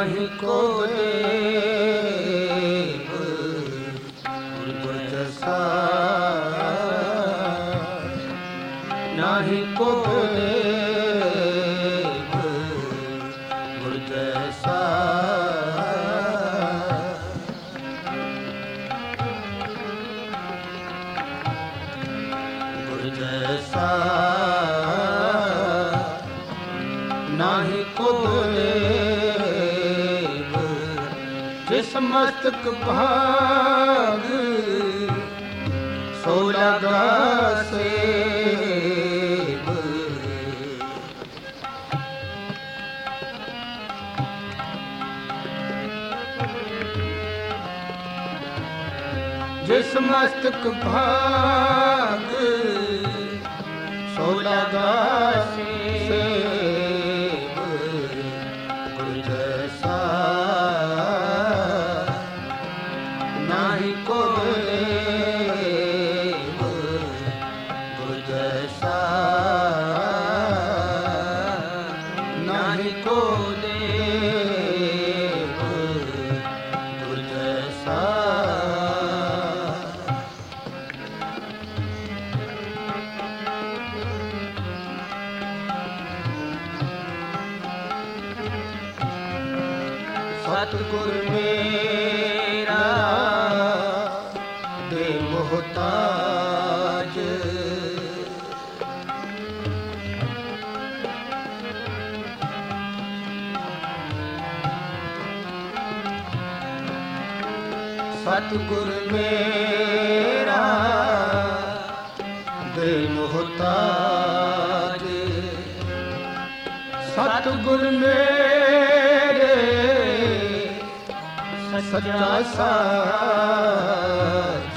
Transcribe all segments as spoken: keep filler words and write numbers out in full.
ਨਾਹੀ ਕੋ ਦੇਵ ਗੁਰ ਜੈਸਾ, ਨਾਹੀ ਕੋ ਦੇਵ ਗੁਰ ਜੈਸਾ। ਗੁਰ ਜੈਸਾ ਨਾਹੀ ਕੋ ਦੇਵ, ਜਿਸ ਮਸਤਕ ਭਾਗ ਸੋ ਲਗਾ ਸੇਵ। ਜਿਸ ਮਸਤਕ ਭਾਗ ਸੋ ਲਗਾ ਸੇਵ। ਗੁਰ ਜੈਸਾ ਨਾਹੀ ਕੋ ਦੇਵ ਗੁਰ ਜੈਸਾ, ਨਾਹੀ ਕੋ ਦੇਵ ਗੁਰ ਜੈਸਾ। ਸਤਿਗੁਰ ਮੇਰਾ ਦੇ ਮੁਹਤਾਜ, ਸਤਿਗੁਰ ਮੇਰਾ ਦੇ ਮੁਹਤਾਜ। ਸਤਿਗੁਰ ਮੇਰੇ ਸੱਚਾ ਸਾਜ।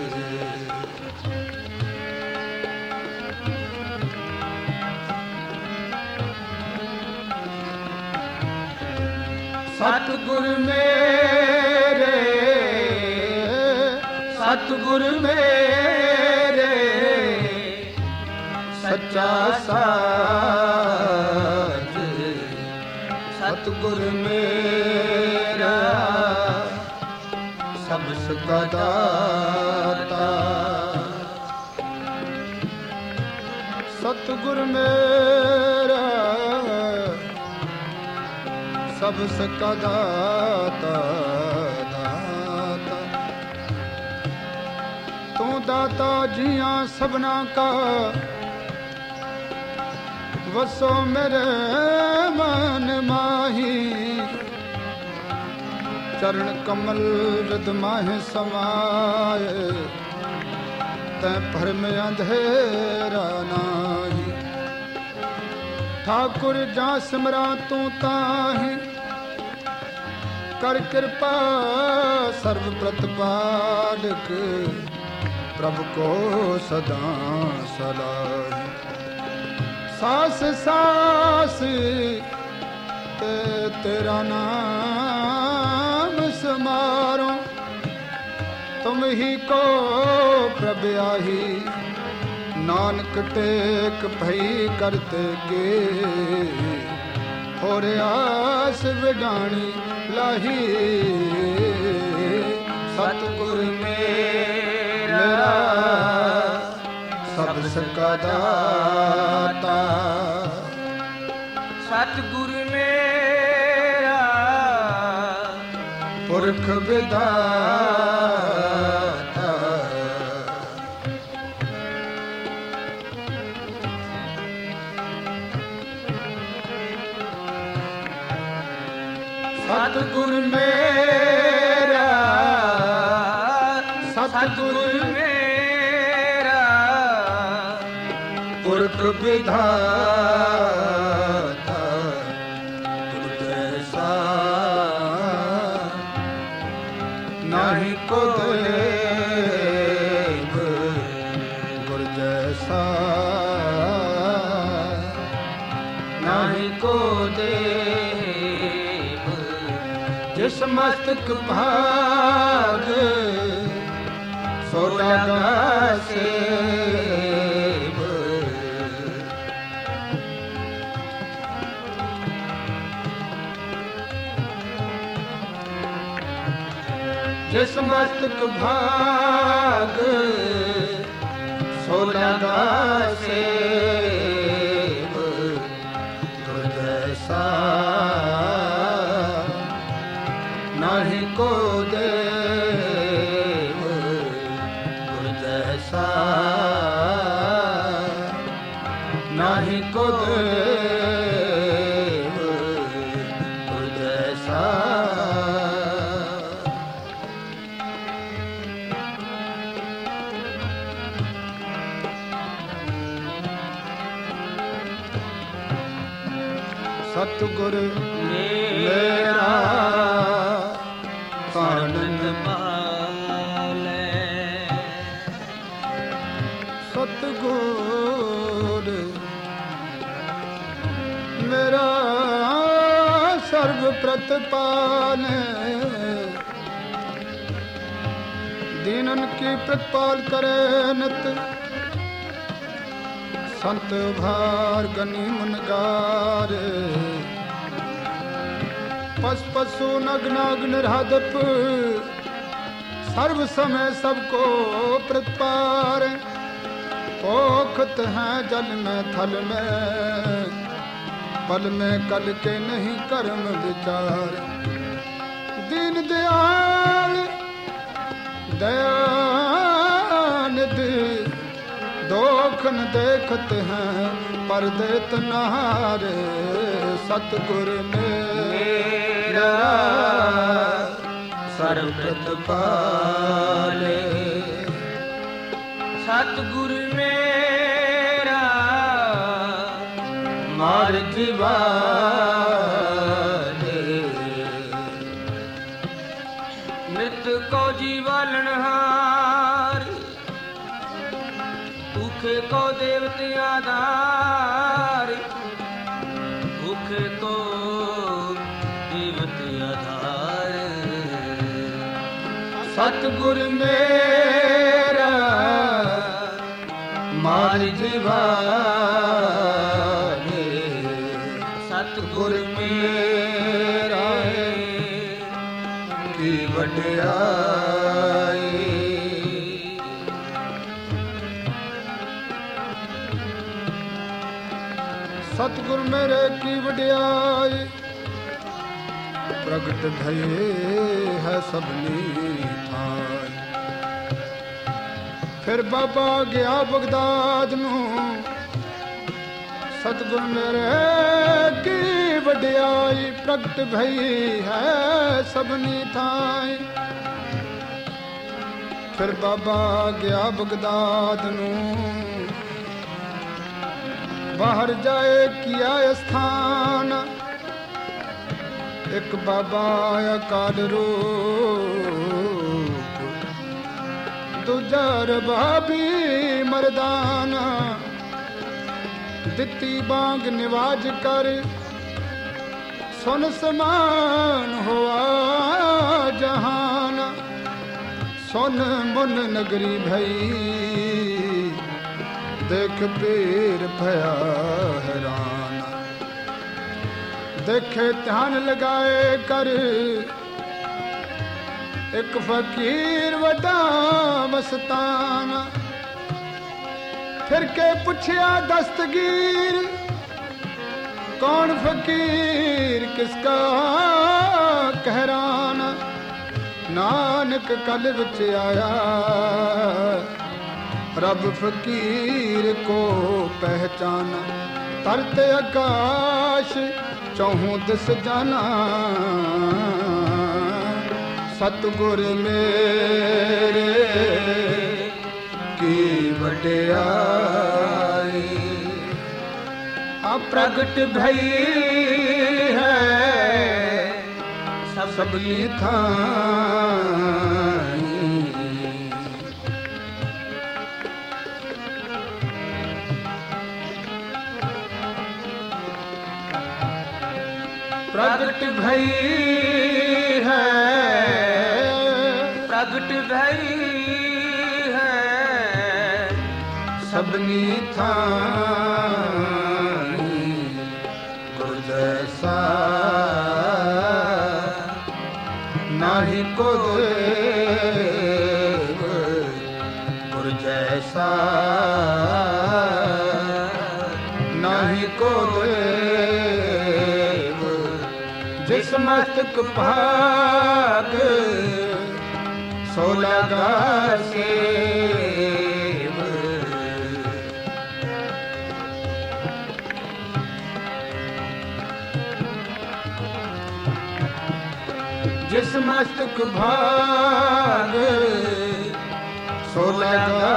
ਸਤਿਗੁਰ ਮੇਰੇ, ਸਤਿਗੁਰ ਮੇਰੇ ਸੱਚਾ ਸਾਜ। ਸਤਿਗੁਰ ਮੇਰਾ ਸਬਸ ਕਾ ਦਾਤਾ। ਸਤਿਗੁਰ ਮੇਰਾ ਸਬਸ ਕਾ ਦਾਤਾ। ਦਾਤਾ ਤੂੰ ਦਾਤਾ ਜੀਆਂ ਸਭਨਾ ਕਾ, ਵਸੋ ਮੇਰੇ ਮਨ ਮਾਹੀ। ਚਰਨ ਕਮਲ ਰਿਦ ਮਾਹਿ ਸਮਾਏ, ਤੈਂ ਭਰਮ ਅੰਧੇਰਾ ਨਾਹੀ। ਠਾਕੁਰ ਜਾਂ ਸਿਮਰਾਂ ਤੂੰ ਤਾਹੀ, ਕਰ ਕਿਰਪਾ ਸਰਬ ਪ੍ਰਤਪਾਲਕ। ਪ੍ਰਭ ਕੋ ਸਦਾ ਸਲਾਹੀ। ਸਾਸ ਸਾਸ ਤੇ ਤੇਰਾ ਨਾਮ ਸਮਾਰੋ, ਤੁਮ ਹੀ ਕੋ ਪ੍ਰਭ ਆਹੀ। ਨਾਨਕ ਟੇਕ ਭਈ ਕਰਤੇ ਗੇ, ਹੋਰ ਆਸ ਵਿਡਾਣੀ ਲਾਹੀ। ਸਤਿਗੁਰ ਮੇਰਾ ਸਬਸ ਕਾ ਦਾਤਾ। ਸਤਿਗੁਰ ਮੇਰਾ ਪੁਰਖ ਵਿਦਾਤਾ। ਸਤਿਗੁਰ ਮੇਰਾ, ਸਤਿਗੁਰ ਮੇਰਾ ਪੁਰਖ ਵਿਦਾਤਾ। ਗੁਰ ਜੈਸਾ ਨਾਹੀ ਕੋ ਦੇਵ ਗੁਰ ਜੈਸਾ, ਨਾਹੀ ਕੋ ਦੇਵ। ਜਿਸ ਮਸਤਕ ਭਾਗ ਸੋ ਲਗਾ ਸੇਵ। ਜਿਸ ਮਸਤਕ ਭਾਗ ਸੋ ਲਗਾ ਸੇਵ ਤੁਰ ਜੈਸਾ ਨਾਹੀ ਕੋ ਦੇਵ ਤੁਰ ਜੈਸਾ ਨਾਹੀ ਕੋ ਦੇਵ ਤੁਰ ਜੈਸਾ ਸਤਿਗੁਰ ਮੇਰਾ ਕਾਨਨ ਪਾਲੈ ਸਤਿਗੁਰ ਮੇਰਾ ਸਰਬ ਪ੍ਰਤਪਾਲੈ ਦੀਨਨ ਕੀ ਪ੍ਰਤਪਾਲ ਕਰੇ ਨਿਤ ਸੰਤ ਭਾਰ ਗਨੀ ਮਨਗਾਰ ਪਸ ਪਸੂ ਨਗ ਨਾਗ ਨਿਰਹਦਪ सर्व समय सबको प्रतिपार पोखत हैं जल में थल में पल में कल के नहीं कर्म विचार दीन दयाल दयानिधि दोखन देखते हैं पर देत नहारे सतगुर मेरा सर्व प्रतिपाले सतगुर मेरा मार जीवाले नित को जीवालनहार भूखे को देवते आधार भूखे को देवते आधार सतगुर मेरा मार जीवाने सतगुर मेरा की वड्याई सतगुर मेरे की वड्याई प्रगट भये है सबनी थाई फिर बाबा गया बगदाद नू सतगुर मेरे की वड्याई प्रगट भई है सबनी थाई फिर बाबा गया बगदाद नू बाहर जाए किया स्थान एक बाबा अकाल रूप दूजा रबाबी मर्दाना दिती बांग निवाज कर सुन समान हुआ जहान सुन मुन नगरी भई देख पीर भया हैरान देखे ध्यान लगाए कर एक फकीर वड्डा मस्ताना फिर के पुछया दस्तगीर कौन फकीर किसका कहराना नानक कल विच आया रब फकीर को पहचाना तरते आकाश चौहूं दिस जाना सतगुर मेरे की वड्याई प्रगट भई है सब सबनी थाई प्रगट भई है प्रगट भई है सबनी थाई गुर जैसा नाही को दे ਮਸਤਕ ਭਾਗ ਸੋ ਲਗਾ ਸੇਵ। ਜਿਸ ਮਸਤਕ ਭਾਗ ਸੋ ਲਗਾ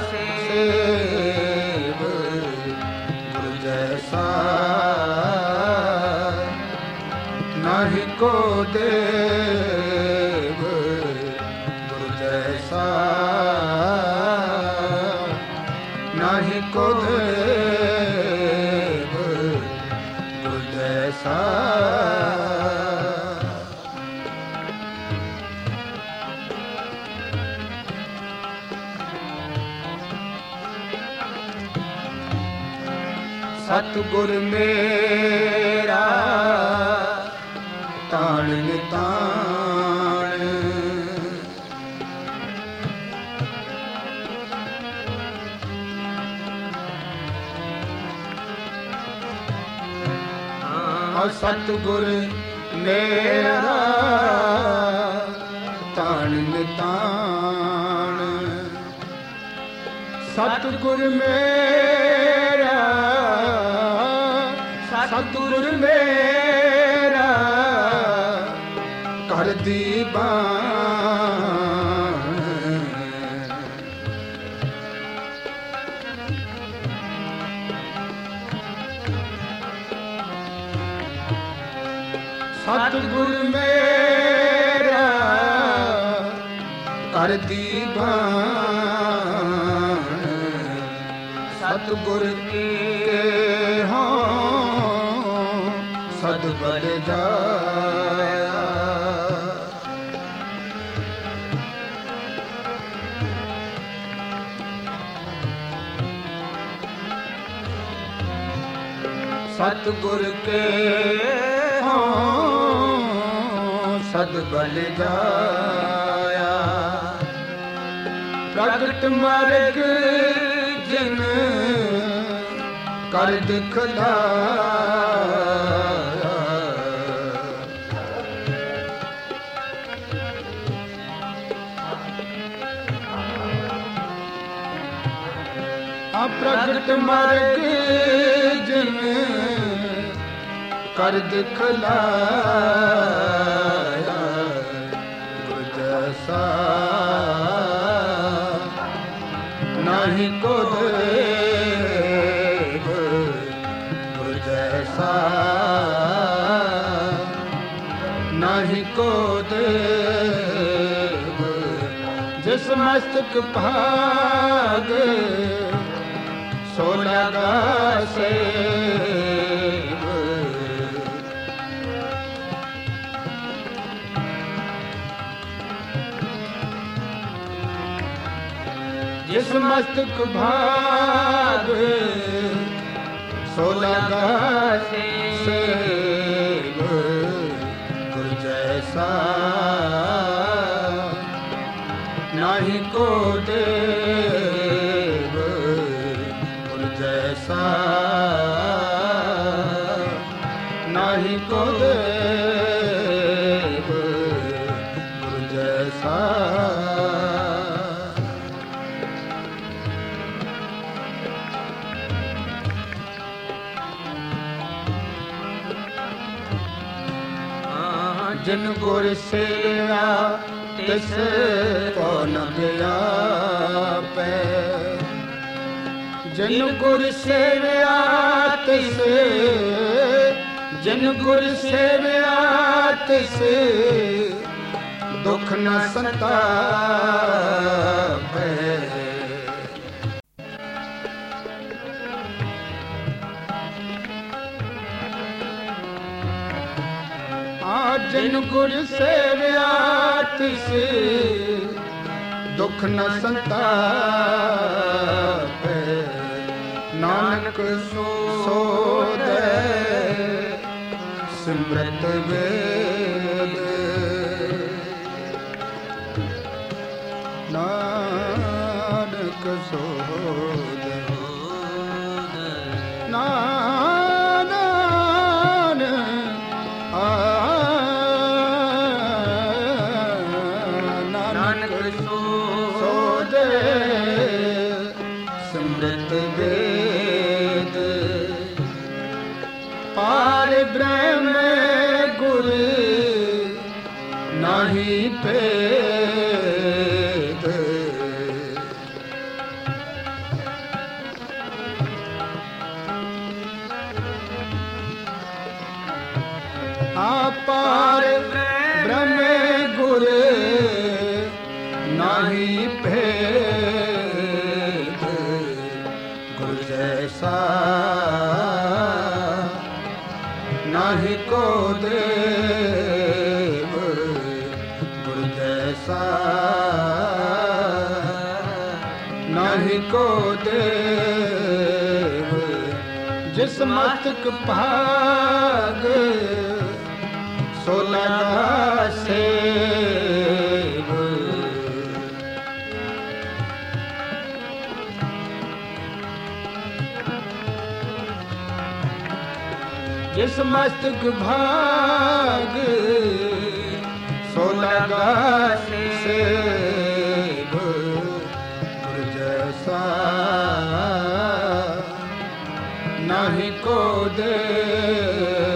ਸੇਵ। ਗੁਰ ਜੈਸਾ ਨਾਹੀ ਕੋ ਦੇਵ। ਗੁਰ ਜੈਸਾ ਨਾਹੀ ਕੋ ਦੇਵ। ਗੁਰ ਜੈਸਾ ਸਤਿਗੁਰ ਮੇਰਾ ਤਾਣ ਨਿਤਾਣ। ਹਾਂ ਸਤਿਗੁਰ ਮੇਰਾ ਤਾਣ ਨਿਤਾਣ। ਸਤਿਗੁਰ ਮੇਰਾ ਸਤਿਗੁਰ ਮੇਰਾ ਘਰ ਦੀ ਬਾਣ। ਸਤਿਗੁਰ ਮੇਰਾ ਘਰ ਦੀ ਬਾਣ। ਸਤਿਗੁਰ ਕੇ ਹਾਂ ਸਦ ਬਲ ਜਾਇਆ। ਸਤਿਗੁਰ ਕੇ ਹਾਂ ਸਦ ਬਲ ਜਾਇਆ। ਪ੍ਰਗਟ ਮਾਰਗ ਜਿਨ ਕਰ ਦਿਖਲਾਇਆ। ਪ੍ਰਗਟ ਮਾਰਗ ਜਿਨ ਕਰ ਦਿਖਲਾਇਆ। ਗੁਰ ਜੈਸਾ ਨਾਹੀ ਕੋ ਦੇਵ। ਗੁਰ ਜੈਸਾ ਨਾਹੀ ਕੋ ਦੇਵ। ਜਿਸ ਮਸਤਕ ਭਾਗ ਸੋ ਲਗਾ ਸੇਵ। ਜਿਸ ਮਸਤਕ ਭਾਗ ਸੋ ਲਗਾ ਸੇਵ। ਗੁਰ ਜੈਸਾ ਨਾਹੀ ਕੋ ਦੇਵ। ਗੁਰ ਜੈਸਾ ਨਾਹੀ ਕੋ ਦੇਵ। ਗੁਰ ਜੈਸਾ ਜਿਨ ਗੁਰ ਸੇਵਿਆ ਤਿਸ ਕੋ ਨ ਵਿਆਪੈ। ਜਿਨ ਗੁਰ ਸੇਵਿਆ ਤਿਸ ਜਿਨ ਗੁਰ ਸੇਵਿਆ ਤਿਸ ਦੁਖ ਨ ਸੰਤਾਪੈ। ਜਿਨ ਗੁਰ ਸੇਵਿਆ ਤਿਸ ਦੁਖ ਨ ਸੰਤਾਪੈ। ਨਾਨਕ ਸੋਧੈ ਸਿਮਰਤ ਵੇਦ। ਨਾਨਕ ਸੋਧੈ ਨਾਨਕ ਆ आपार ब्रह्म गुर नाही भेद गुर जैसा नाही को देव गुर जैसा नाही को देव जिस मस्तक भाग सो लगा सेव जिस मस्तक भाग सो लगा सेव गुर जैसा नहीं को दे